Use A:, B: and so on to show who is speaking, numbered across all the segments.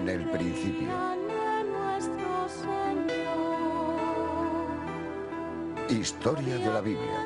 A: en el principio. Historia de la Biblia.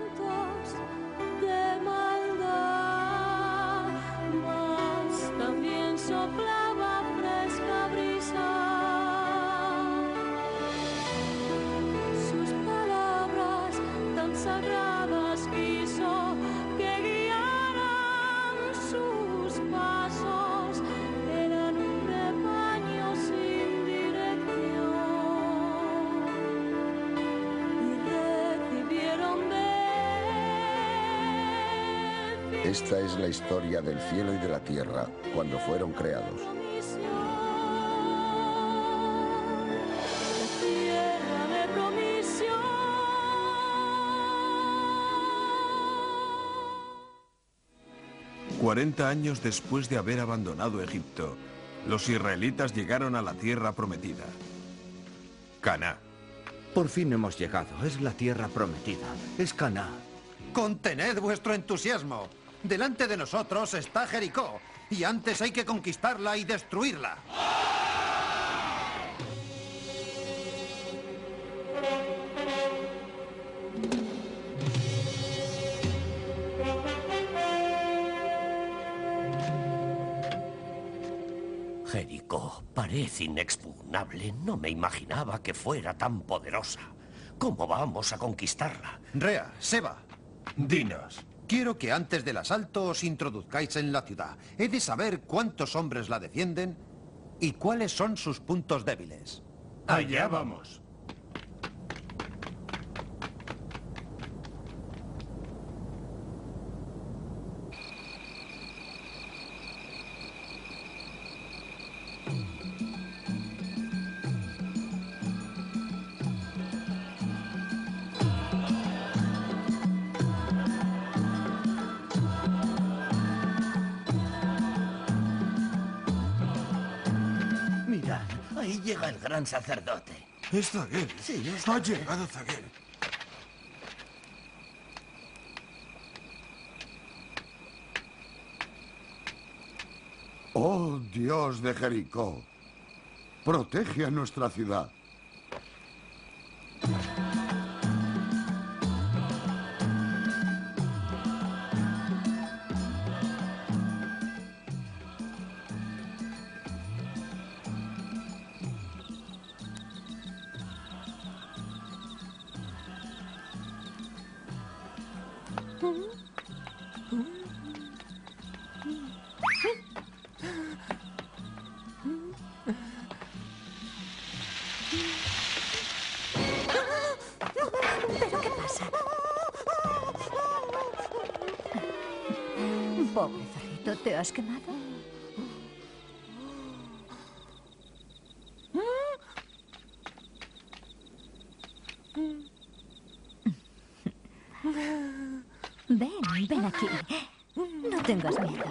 A: Esta es la historia del cielo y de la tierra cuando fueron creados.
B: «40 años después de haber abandonado Egipto, los israelitas llegaron a la tierra prometida, Canaán.
C: Por fin hemos llegado. Es la tierra prometida. Es Canaán.
D: Contened vuestro entusiasmo. Delante de nosotros está Jericó, y antes hay que conquistarla y destruirla.
E: Jericó parece inexpugnable. No me imaginaba que fuera tan poderosa. ¿Cómo vamos a conquistarla?
D: Rea, Seba,
B: Dinos.
D: quiero que antes del asalto os introduzcáis en la ciudad. He de saber cuántos hombres la defienden y cuáles son sus puntos débiles.
B: Allá vamos.
E: Mirad, ahí llega el gran sacerdote.
B: Es Zaguel.
E: Sí, es
B: Ha
E: Zaguel.
B: llegado Zaguel.
A: Oh, Dios de Jericó, protege a nuestra ciudad.
F: ¿Pero qué pasa? Pobre zorrito, ¿te has quemado? Ven aquí. No tengas miedo.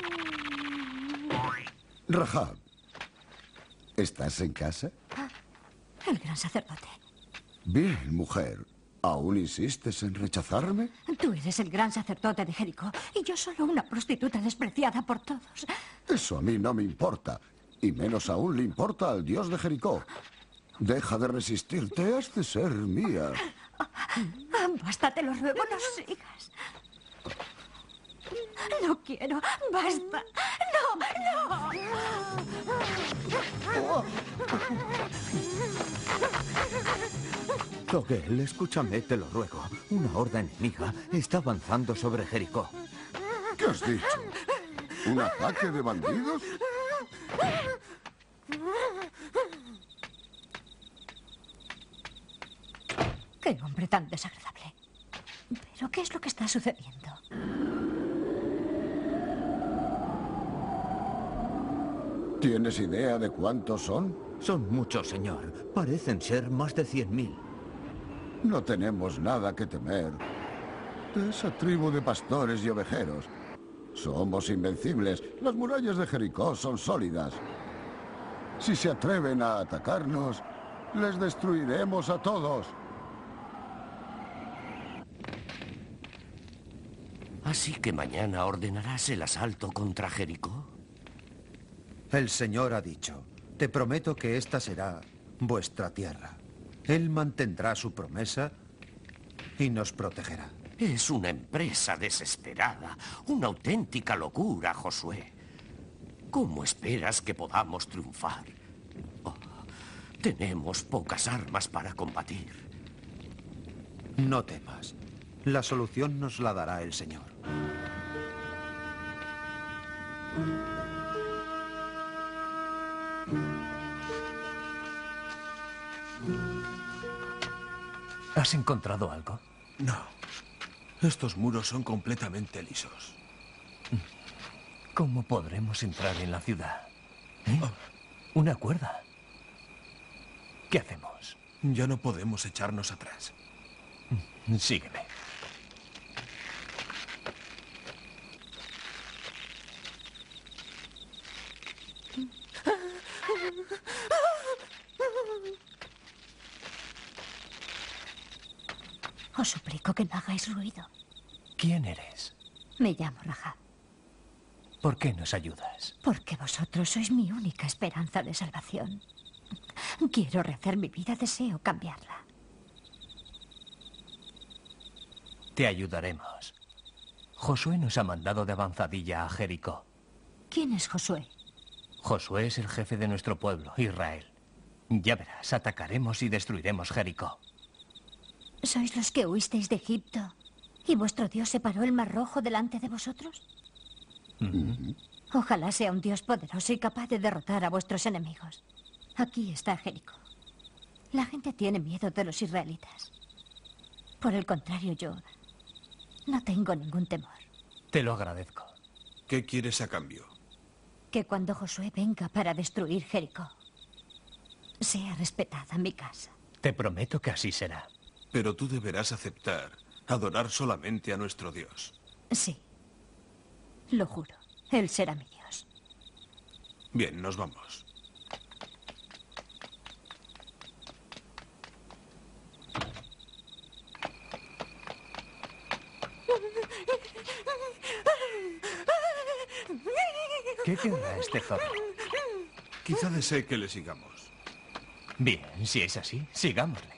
A: Rahab, ¿estás en casa?
F: El gran sacerdote.
A: Bien, mujer. ¿Aún insistes en rechazarme?
F: Tú eres el gran sacerdote de Jericó y yo solo una prostituta despreciada por todos.
A: Eso a mí no me importa. Y menos aún le importa al Dios de Jericó. Deja de resistirte, has de ser mía.
F: Basta, te lo ruego, no sigas. No quiero, basta. No,
C: Zoguel, escúchame, te lo ruego. Una horda enemiga está avanzando sobre Jericó.
A: ¿Qué has dicho? ¿Un ataque de bandidos?
F: Qué hombre tan desagradable. ¿Pero qué es lo que está sucediendo?
A: ¿Tienes idea de cuántos son?
C: Son muchos, señor. Parecen ser más de 100.000.
A: No tenemos nada que temer de esa tribu de pastores y ovejeros. Somos invencibles. Las murallas de Jericó son sólidas. Si se atreven a atacarnos, les destruiremos a todos.
E: ¿Así que mañana ordenarás el asalto contra Jericó?
D: El Señor ha dicho, Te prometo que esta será vuestra tierra. Él mantendrá su promesa y nos protegerá.
E: Es una empresa desesperada, una auténtica locura, Josué. ¿Cómo esperas que podamos triunfar? Oh, tenemos pocas armas para combatir.
D: No temas. La solución nos la dará el Señor.
G: ¿Has encontrado algo?
B: No. Estos muros son completamente lisos.
G: ¿Cómo podremos entrar en la ciudad? Una cuerda. ¿Qué hacemos?
B: Ya no podemos echarnos atrás.
G: Sígueme.
F: Os suplico que no hagáis ruido.
G: ¿Quién eres?
F: Me llamo Rahab.
G: ¿Por qué nos ayudas?
F: Porque vosotros sois mi única esperanza de salvación. Quiero rehacer mi vida, deseo cambiarla.
G: Te ayudaremos. Josué nos ha mandado de avanzadilla a Jericó.
F: ¿Quién es Josué?
G: Josué es el jefe de nuestro pueblo, Israel. Ya verás, atacaremos y destruiremos Jericó.
F: ¿Sois los que huisteis de Egipto y vuestro Dios separó el mar rojo delante de vosotros? Ojalá sea un Dios poderoso y capaz de derrotar a vuestros enemigos. Aquí está Jericó. La gente tiene miedo de los israelitas. Por el contrario, yo no tengo ningún temor.
G: Te lo agradezco.
B: ¿Qué quieres a cambio?
F: Que cuando Josué venga para destruir Jericó, sea respetada mi casa.
G: Te prometo que así será.
B: Pero tú deberás aceptar adorar solamente a nuestro Dios.
F: Sí, lo juro. Él será mi Dios.
B: Bien, nos vamos.
G: ¿Qué querrá este zorro?
B: Quizá desee que le sigamos.
G: Bien, si es así, sigámosle.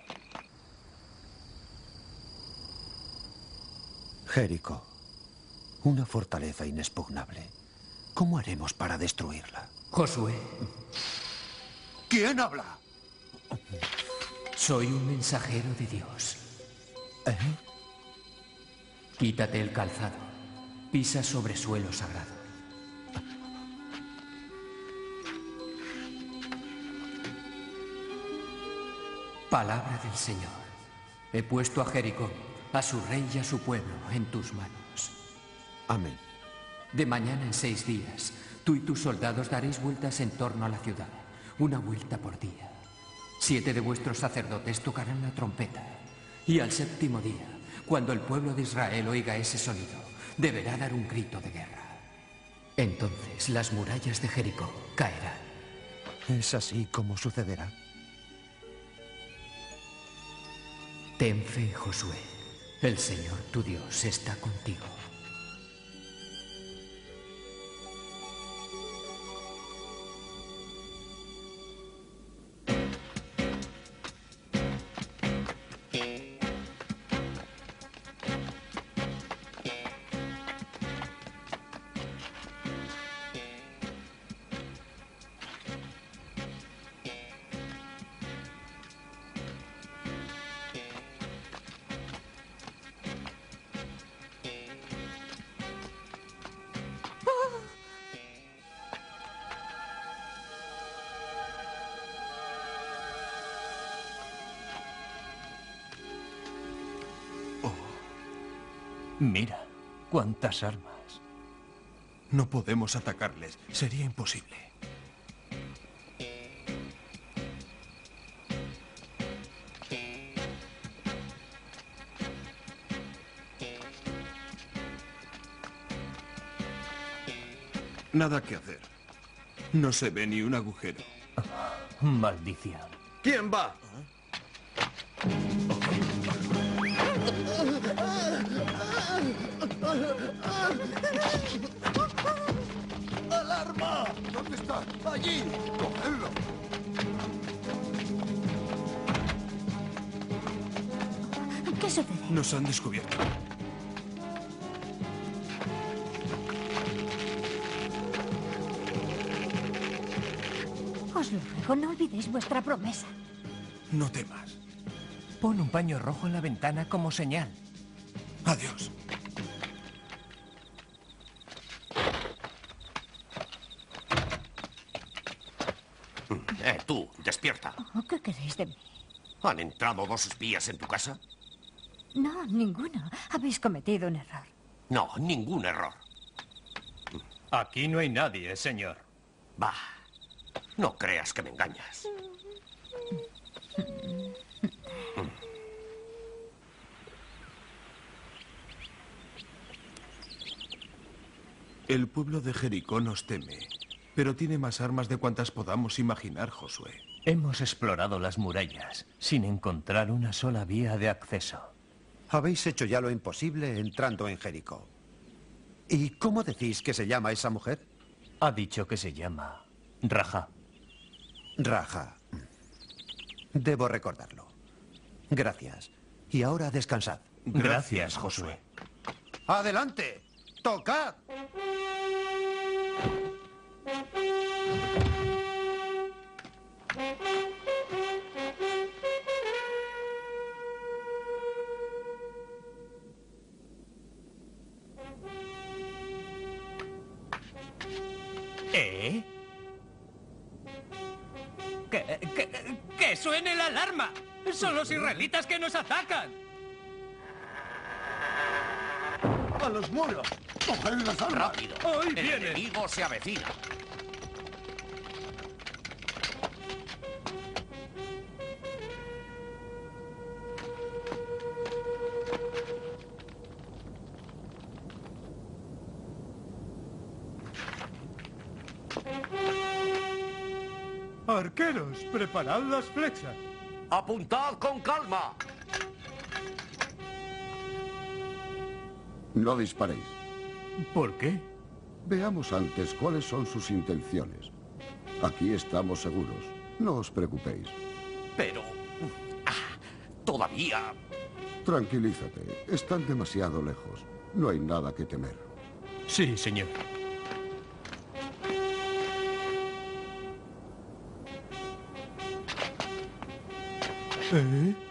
D: Jericó, una fortaleza inexpugnable. ¿Cómo haremos para destruirla?
H: Josué,
D: ¿Quién habla?
H: soy un mensajero de Dios. Quítate el calzado. Pisa sobre suelo sagrado. Palabra del Señor. He puesto a Jericó, a su rey y a su pueblo, en tus manos.
D: Amén.
H: De mañana en 6 días, tú y tus soldados daréis vueltas en torno a la ciudad, una vuelta por día. 7 de vuestros sacerdotes tocarán la trompeta. Y al 7º día, cuando el pueblo de Israel oiga ese sonido, deberá dar un grito de guerra. Entonces las murallas de Jericó caerán.
D: ¿Es así como sucederá?
H: Ten fe, Josué. El Señor tu Dios está contigo.
G: Mira, cuántas armas.
B: No podemos atacarles. Sería imposible. Nada que hacer. No se ve ni un agujero.
G: Maldición.
I: ¿Quién va?
A: ¡Alarma! ¿Dónde está? ¡Allí! ¡Cogedlo!
F: sucede?
B: Nos han descubierto.
F: Os lo ruego, no olvidéis vuestra promesa.
B: No temas.
G: Pon un paño rojo en la ventana como señal.
B: Adiós.
E: Tú, despierta.
F: Oh, ¿qué queréis de mí?
E: ¿Han entrado 2 espías en tu casa?
F: No, ninguno. Habéis cometido un error.
E: No, ningún error.
G: Aquí no hay nadie, señor.
E: Bah, no creas que me engañas.
B: El pueblo de Jericó nos teme, pero tiene más armas de cuantas podamos imaginar, Josué.
G: Hemos explorado las murallas sin encontrar una sola vía de acceso.
D: Habéis hecho ya lo imposible entrando en Jericó. ¿Y cómo decís que se llama esa mujer?
G: Ha dicho que se llama Raja.
D: Raja. Debo recordarlo. Gracias. Y ahora descansad.
G: Gracias, Josué.
D: ¡Adelante! ¡Tocad!
G: ¿Eh? ¡Que suene la alarma! ¡Son los israelitas que nos atacan!
A: ¡A los muros! ¡Coged las armas!
E: ¡Rápido!
G: ¡Ahí
E: El
G: vienen!
E: enemigo se avecina.
I: Arqueros, preparad las flechas.
E: ¡Apuntad con calma!
A: No disparéis.
G: ¿Por qué?
A: Veamos antes cuáles son sus intenciones. Aquí estamos seguros. No os preocupéis.
E: Pero... todavía...
A: Tranquilízate. Están demasiado lejos. No hay nada que temer.
G: Sí, señor.
I: ¿Eh?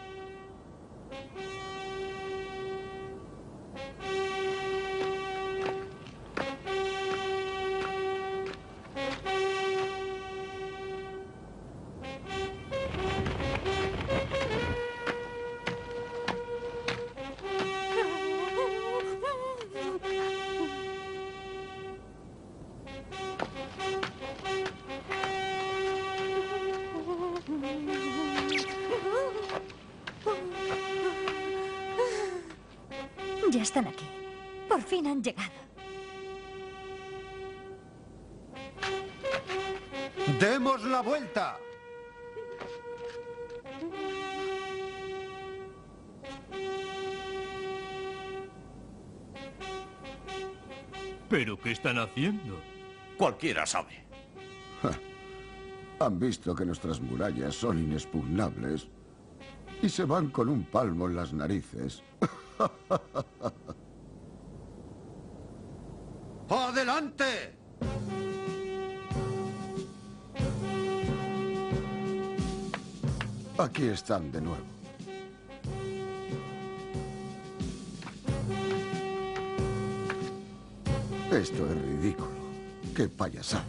F: Ya están aquí. Por fin han llegado.
D: ¡Demos la vuelta!
G: ¿Pero qué están haciendo?
E: Cualquiera sabe.
A: Han visto que nuestras murallas son inexpugnables y se van con un palmo en las narices.
D: ¡Adelante!
A: Aquí están de nuevo. Esto es ridículo. ¡Qué payasada!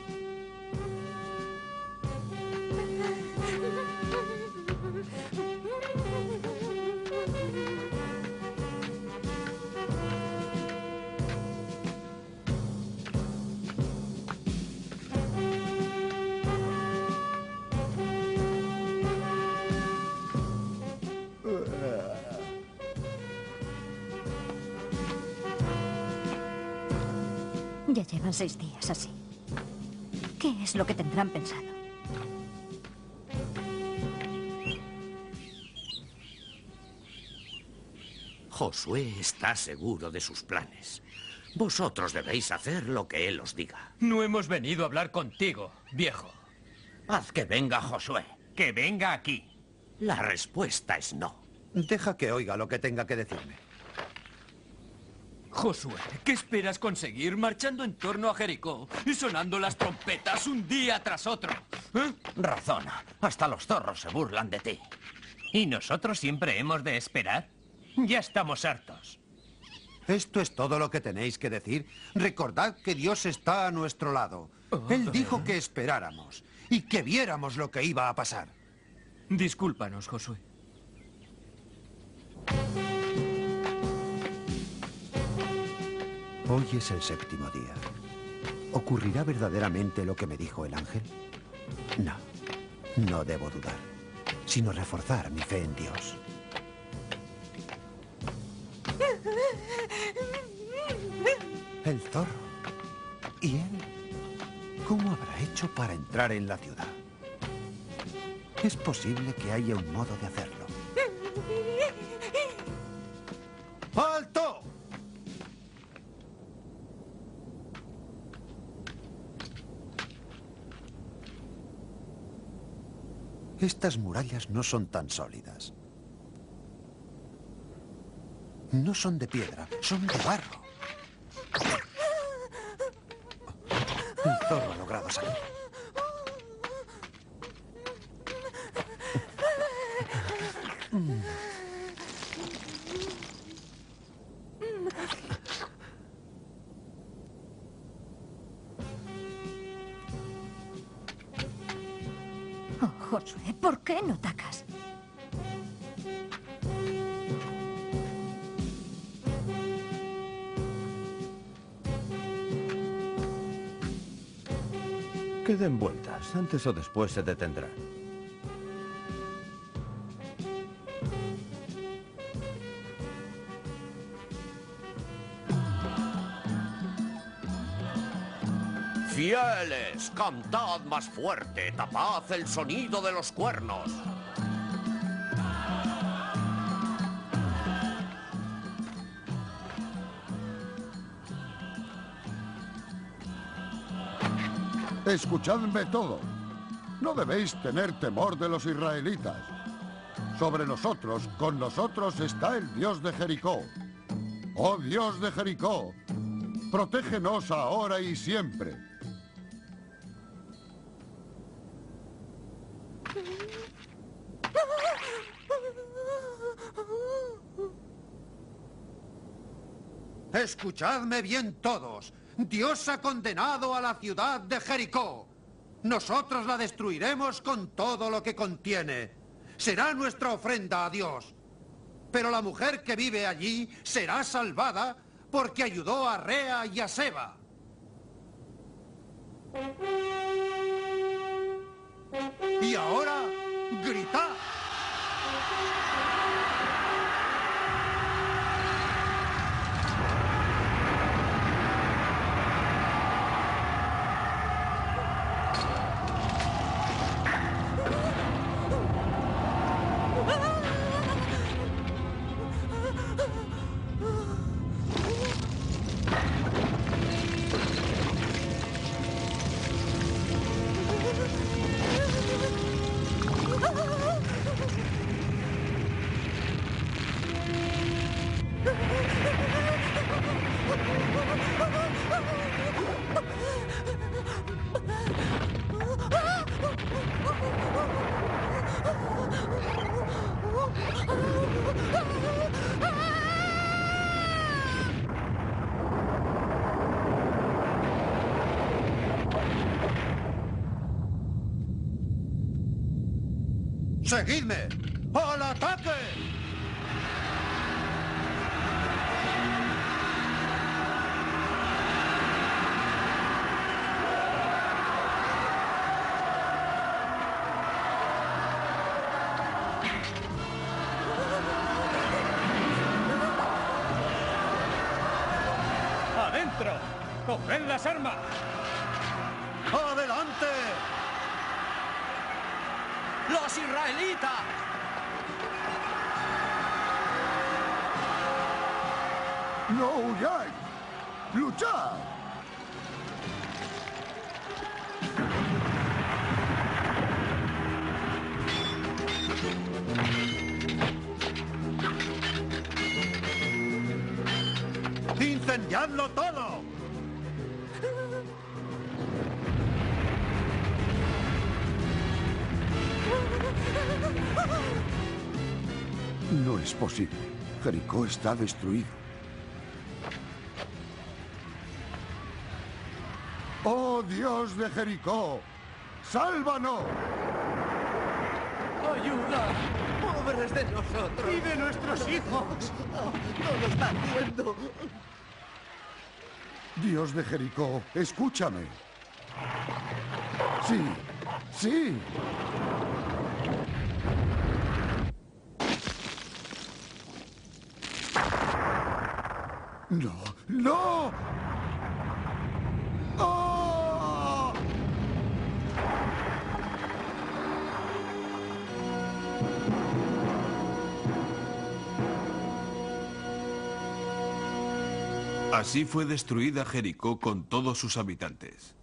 F: Ya llevan 6 días así. ¿Qué es lo que tendrán pensado?
E: Josué está seguro de sus planes. Vosotros debéis hacer lo que él os diga.
G: No hemos venido a hablar contigo, viejo.
E: Haz que venga Josué.
G: Que venga aquí.
E: La respuesta es no.
D: Deja que oiga lo que tenga que decirme.
H: Josué, ¿qué esperas conseguir marchando en torno a Jericó y sonando las trompetas un día tras otro?
C: Razona. Hasta los zorros se burlan de ti.
G: ¿Y nosotros siempre hemos de esperar? Ya estamos hartos.
D: ¿Esto es todo lo que tenéis que decir? Recordad que Dios está a nuestro lado. Él dijo que esperáramos y que viéramos lo que iba a pasar.
H: Discúlpanos, Josué.
D: Hoy es el 7º día. ¿Ocurrirá verdaderamente lo que me dijo el ángel? No, no debo dudar, sino reforzar mi fe en Dios. El zorro. ¿Y él? ¿Cómo habrá hecho para entrar en la ciudad? Es posible que haya un modo de hacerlo. ¡Alto! Estas murallas no son tan sólidas. No son de piedra, son de barro. El zorro ha logrado salir.
F: Oh, Josué, ¿por qué no atacas?
C: Que den vueltas. Antes o después se detendrán.
E: Fieles, cantad más fuerte, tapad el sonido de los cuernos.
A: Escuchadme todo. No debéis tener temor de los israelitas. Sobre nosotros, con nosotros está el Dios de Jericó. Oh Dios de Jericó, protégenos ahora y siempre.
D: Escuchadme bien todos. Dios ha condenado a la ciudad de Jericó. Nosotros la destruiremos con todo lo que contiene. Será nuestra ofrenda a Dios. Pero la mujer que vive allí será salvada porque ayudó a Rea y a Seba. Y ahora, gritad. ¡Seguidme! ¡Al ataque!
I: ¡Adentro! ¡Coged las armas!
D: ¡Adelante!
E: ¡Los israelitas!
A: ¡No huyáis! ¡Luchad!
D: ¡Incendiadlo todo!
A: No es posible. Jericó está destruido. ¡Oh, Dios de Jericó! ¡Sálvanos!
J: ¡Ayuda! ¡Pobres de nosotros!
D: ¡Y de nuestros hijos!
J: ¡Todo está ardiendo!
A: Dios de Jericó, escúchame. Sí, sí. No, no. ¡Oh!
B: Así fue destruida Jericó con todos sus habitantes.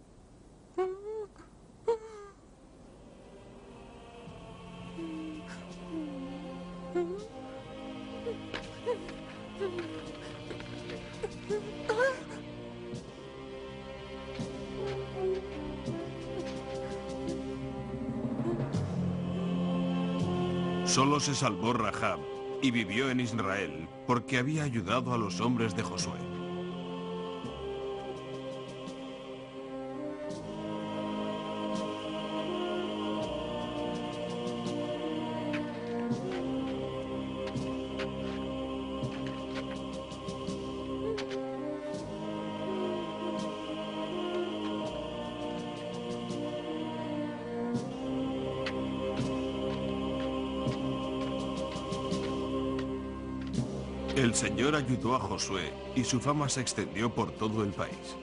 B: Solo se salvó Rahab y vivió en Israel porque había ayudado a los hombres de Josué. El Señor ayudó a Josué y su fama se extendió por todo el país.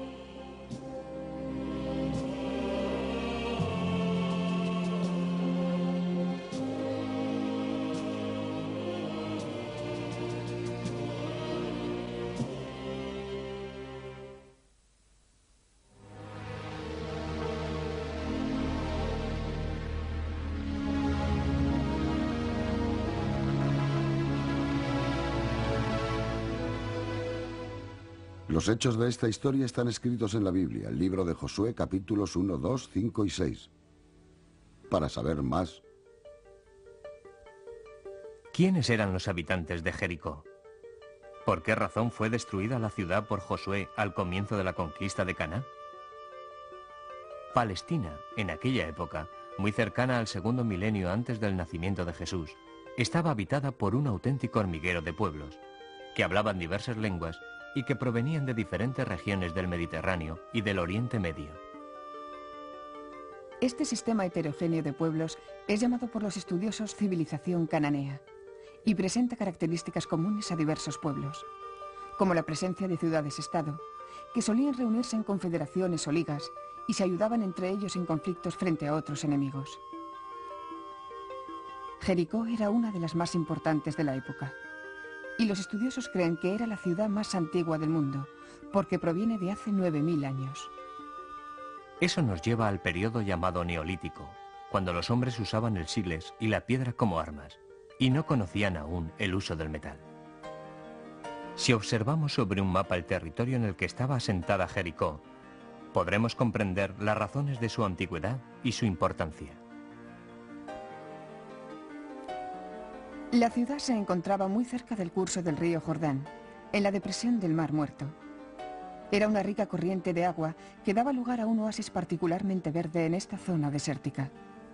A: Los hechos de esta historia están escritos en la Biblia, el libro de Josué, capítulos 1, 2, 5 y 6. Para saber más...
G: ¿Quiénes eran los habitantes de Jericó? ¿Por qué razón fue destruida la ciudad por Josué al comienzo de la conquista de Canaán? Palestina, en aquella época, muy cercana al segundo milenio antes del nacimiento de Jesús, estaba habitada por un auténtico hormiguero de pueblos, que hablaban diversas lenguas y que provenían de diferentes regiones del Mediterráneo y del Oriente Medio.
K: Este sistema heterogéneo de pueblos es llamado por los estudiosos civilización cananea y presenta características comunes a diversos pueblos, como la presencia de ciudades-estado, que solían reunirse en confederaciones o ligas y se ayudaban entre ellos en conflictos frente a otros enemigos. Jericó era una de las más importantes de la época, y los estudiosos creen que era la ciudad más antigua del mundo, porque proviene de hace 9000 años.
G: Eso nos lleva al periodo llamado Neolítico, cuando los hombres usaban el sílex y la piedra como armas, y no conocían aún el uso del metal. Si observamos sobre un mapa el territorio en el que estaba asentada Jericó, podremos comprender las razones de su antigüedad y su importancia.
K: La ciudad se encontraba muy cerca del curso del río Jordán, en la depresión del Mar Muerto. Era una rica corriente de agua que daba lugar a un oasis particularmente verde en esta zona desértica.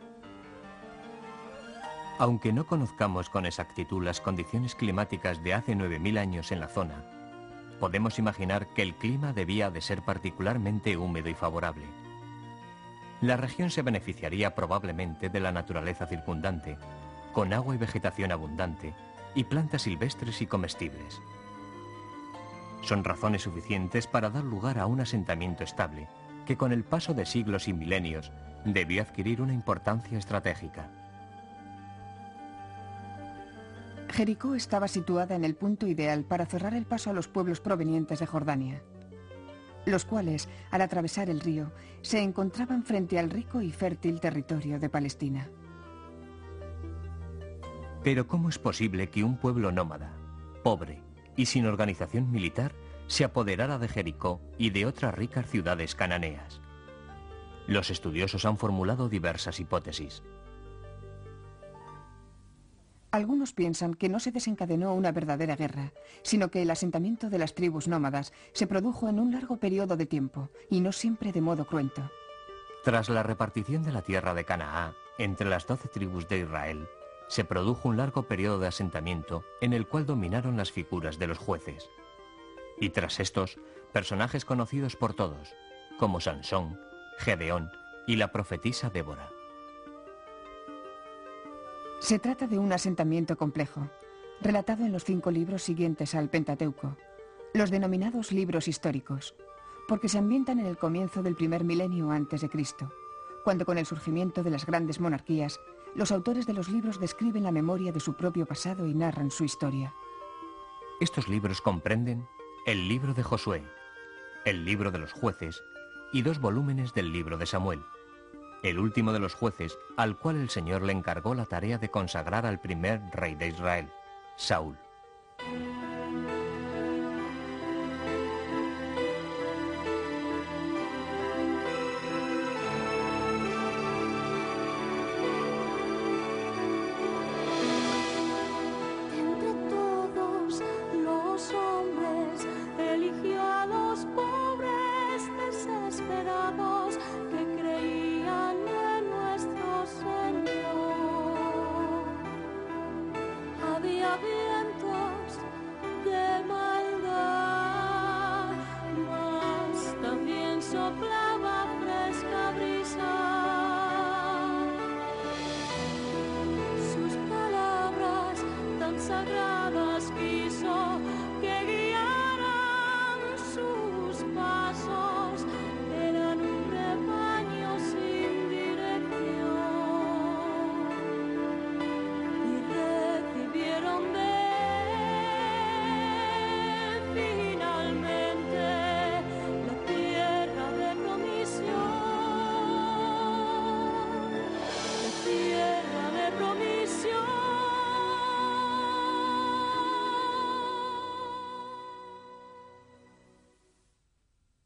G: Aunque no conozcamos con exactitud las condiciones climáticas de hace 9000 años en la zona, podemos imaginar que el clima debía de ser particularmente húmedo y favorable. La región se beneficiaría probablemente de la naturaleza circundante, con agua y vegetación abundante, y plantas silvestres y comestibles. Son razones suficientes para dar lugar a un asentamiento estable, que con el paso de siglos y milenios debió adquirir una importancia estratégica.
K: Jericó estaba situada en el punto ideal para cerrar el paso a los pueblos provenientes de Jordania, los cuales, al atravesar el río, se encontraban frente al rico y fértil territorio de Palestina.
G: Pero ¿cómo es posible que un pueblo nómada, pobre, y sin organización militar, se apoderara de Jericó y de otras ricas ciudades cananeas. Los estudiosos han formulado diversas hipótesis.
K: Algunos piensan que no se desencadenó una verdadera guerra, sino que el asentamiento de las tribus nómadas se produjo en un largo periodo de tiempo, y no siempre de modo cruento.
G: Tras la repartición de la tierra de Canaán entre las 12 tribus de Israel, se produjo un largo periodo de asentamiento en el cual dominaron las figuras de los jueces. Y tras estos, personajes conocidos por todos, como Sansón, Gedeón y la profetisa Débora.
K: Se trata de un asentamiento complejo, relatado en los 5 libros siguientes al Pentateuco, los denominados libros históricos, porque se ambientan en el comienzo del primer milenio antes de Cristo, cuando con el surgimiento de las grandes monarquías, los autores de los libros describen la memoria de su propio pasado y narran su historia.
G: Estos libros comprenden el libro de Josué, el libro de los jueces y 2 volúmenes del libro de Samuel, el último de los jueces, al cual el Señor le encargó la tarea de consagrar al primer rey de Israel, Saúl.